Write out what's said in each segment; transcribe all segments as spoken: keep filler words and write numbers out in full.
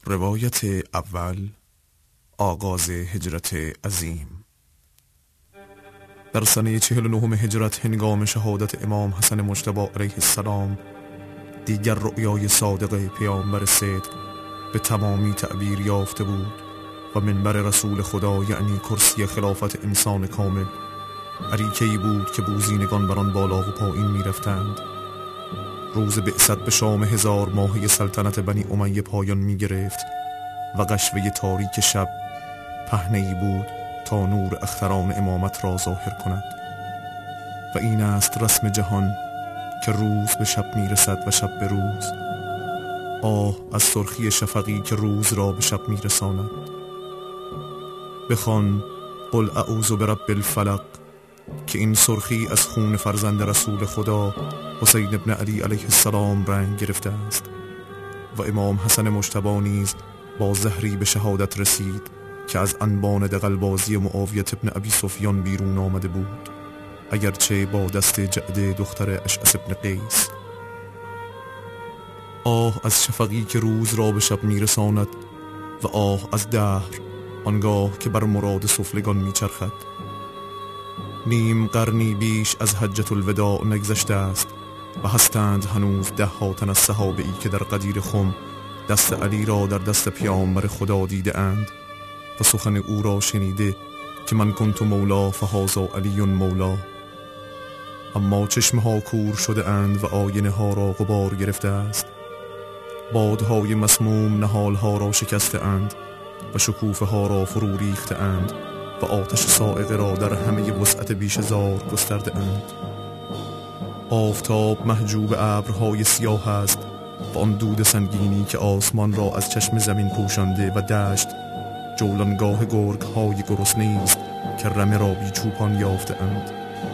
روایت اول، آغاز هجرت عظیم. در سنه چهل و نهم هجرت، هنگام شهادت امام حسن مجتبی علیه السلام، دیگر رؤیای صادق پیامبر صدق به تمامی تعبیر یافته بود و منبر رسول خدا، یعنی کرسی خلافت انسان کامل، اریکه‌ای بود که بوزینگان بر آن بالا و پایین می رفتند. روز بعثت به شام هزار ماهه سلطنت بنی امیه پایان می گرفت و غشوه تاریک شب پهنه‌ای بود تا نور اختران امامت را ظاهر کند. و این است رسم جهان که روز به شب می رسد و شب به روز. آه از سرخی شفقی که روز را به شب می رساند. بخوان قل اعوذ برب الفلق که این سرخی از خون فرزند رسول خدا حسین ابن علی علیه السلام رنگ گرفته است و امام حسن مجتبی نیز با زهری به شهادت رسید که از انبان دغلبازی معاویه ابن ابی سفیان بیرون آمده بود، اگرچه با دست جعده دختر اشعث ابن قیس. آه از شفقی که روز را به شب میرساند و آه از دهر آنگاه که بر مراد سفلگان میچرخد. نیم قرنی بیش از حجة الوداع نگذشته است و هستند هنوز ده ها تن از صحابه‌ای که در غدیر خم دست علی را در دست پیامبر خدا دیده اند و سخن او را شنیده که من کنت مولا فهذا علی مولا. اما چشمها کور شده اند و آینه ها را غبار گرفته است. بادهای مسموم نهالها را شکسته اند و شکوفه ها را فرو ریخته اند و آتش صاعقه را در همه وسعت بیش زار گسترده اند. آفتاب محجوب ابرهای سیاه است و آن دود سنگینی که آسمان را از چشم زمین پوشانده و دشت جولانگاه گرگ های گرسنه است که رمه را بی چوپان یافته اند.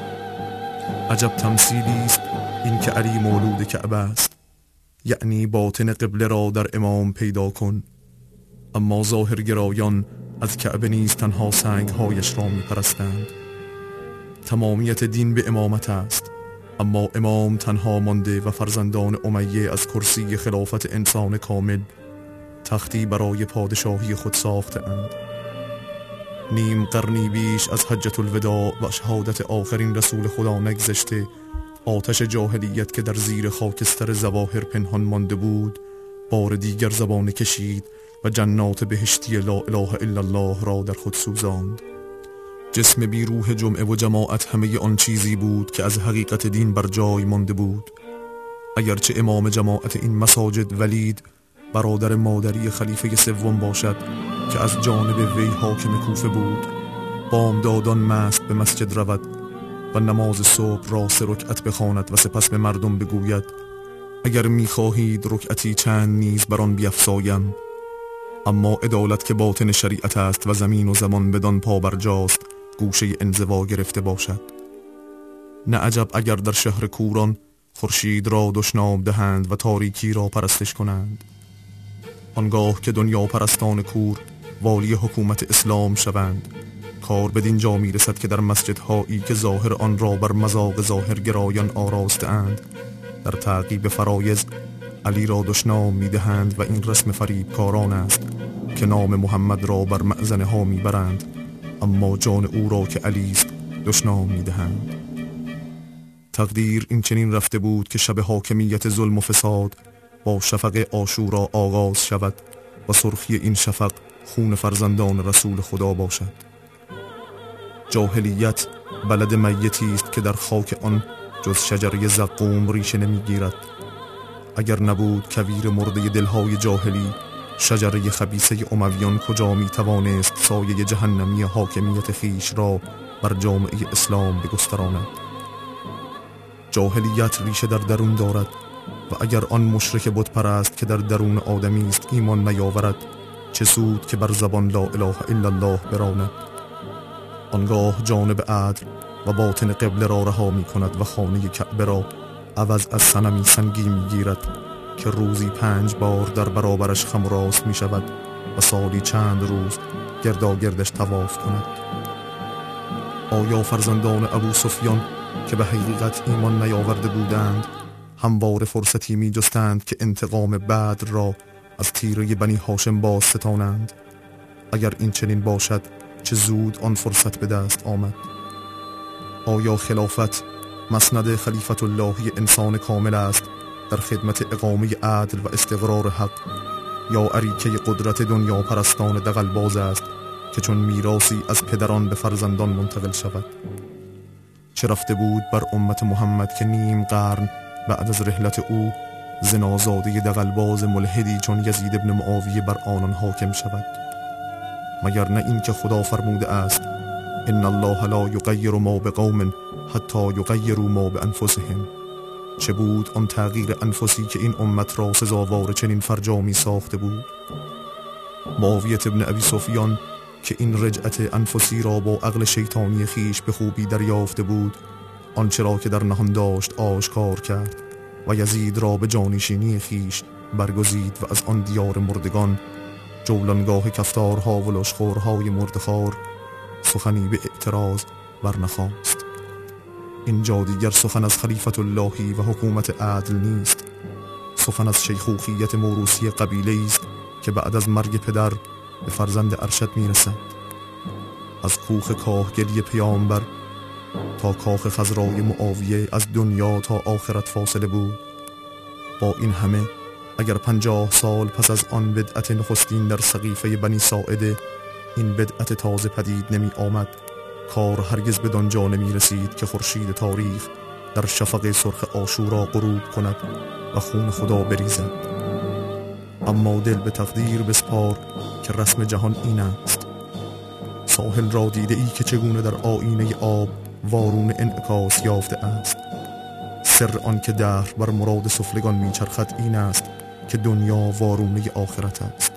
عجب تمثیلی است این که علی مولود کعبه است، یعنی باطن قبله را در امام پیدا کن. اما ظاهرگرایان از کعبه نیز تنها سنگ هایش را می پرستند. تمامیت دین به امامت است، اما امام تنها مانده و فرزندان امیه از کرسی خلافت انسان کامل تختی برای پادشاهی خود ساخته اند. نیم قرنی بیش از حجة الوداع و شهادت آخرین رسول خدا نگذشته، آتش جاهلیت که در زیر خاکستر ظواهر پنهان مانده بود بار دیگر زبانه کشید و جنات بهشتی لا اله الا الله را در خود سوزاند. جسم بی روح جمعه و جماعت همه آن چیزی بود که از حقیقت دین بر جای مانده بود. اگرچه امام جماعت این مساجد ولید برادر مادری خلیفه سوم باشد که از جانب وی حاکم کوفه بود، بامدادان مست به مسجد رود و نماز صبح را سه رکعت بخواند و سپس به مردم بگوید اگر می‌خواهید رکعتی چند نیز بر آن بیفزایم. اما عدالت که باطن شریعت است و زمین و زمان بدان پا برجاست گوشه انزوا گرفته باشد. نه عجب اگر در شهر کوران خورشید را دشنام دهند و تاریکی را پرستش کنند. آنگاه که دنیا پرستان کور والی حکومت اسلام شوند، کار بدین جا می رسد که در مسجدهایی که ظاهر آن را بر مذاق ظاهرگرایان آراسته اند در تعقیب فرایض علی را دشنام می دهند و این رسم فریبکاران است که نام محمد را بر مأذنه ها می برند، اما جان او را که علی است دشنام می دهند. تقدیر این چنین رفته بود که شب حاکمیت ظلم و فساد با شفق عاشورا آغاز شود و سرخی این شفق خون فرزندان رسول خدا باشد. جاهلیت بلد میتی است که در خاک آن جز شجره زقوم ریشه نمی گیرد. اگر نبود کویر مرده دلهای جاهلی، شجره خبیثه امویان کجا می توانست سایه جهنمی حاکمیت خیش را بر جامعه اسلام بگستراند؟ جاهلیت ریشه در درون دارد و اگر آن مشرک بت پرست که در درون آدمی است ایمان نیاورد، چه سود که بر زبان لا اله الا الله براند؟ آنگاه جانب عدل و باطن قبله را رها می کند و خانه کعبه را عوض از صنمی سنگی می گیرد که روزی پنج بار در برابرش خم و راست می شود و سالی چند روز گرداگردش طواف کند. آیا فرزندان ابو سفیان که به حقیقت ایمان نیاورده بودند همواره فرصتی می جستند که انتقام بدر را از تیره بنی هاشم باز ستانند. اگر این چنین باشد چه زود آن فرصت به دست آمد. آیا خلافت مسند خلیفت اللهی انسان کامل است در خدمت اقامه عدل و استقرار حق، یا اریکه قدرت دنیا پرستان دغلباز است که چون میراثی از پدران به فرزندان منتقل شود؟ چه رفته بود بر امت محمد که نیم قرن بعد از رحلت او زنازاده دغلباز ملحدی چون یزید ابن معاویه بر آنان حاکم شود؟ مگر نه این که خدا فرموده است ان الله لا یغیر ما بقوم حتی یغیروا ما بانفسهم. چه بود آن تغییر انفسی که این امت را سزاوار چنین فرجامی ساخته بود؟ معاویه ابن ابی سفیان که این رجعت انفسی را با عقل شیطانی خیش به خوبی دریافته بود، آنچه را که در نهان داشت آشکار کرد و یزید را به جانشینی خیش برگزید و از آن دیار مردگان، جولانگاه کفتارها و لشخورهای مردخوار، سخنی به اعتراض برنخواست. اینجا دیگر سخن از خلیفت اللهی و حکومت عدل نیست، سخن از شیخوخیت موروثی قبیله است که بعد از مرگ پدر به فرزند ارشد میرسد. از کوخ کاهگلی پیامبر تا کاخ خضرای معاویه از دنیا تا آخرت فاصله بود. با این همه اگر پنجاه سال پس از آن بدعت نخستین در سقیفه بنی ساعده این بدعت تازه پدید نمی آمد، کار هرگز به دانجا نمی رسید که خورشید تاریخ در شفق سرخ عاشورا غروب کند و خون خدا بریزد. اما دل به تقدیر بسپار که رسم جهان این است. ساحل را دیده ای که چگونه در آینه آب وارون انعکاس یافته است. سر آن که دهر بر مراد سفلگان میچرخد این است که دنیا وارونه آخرت است.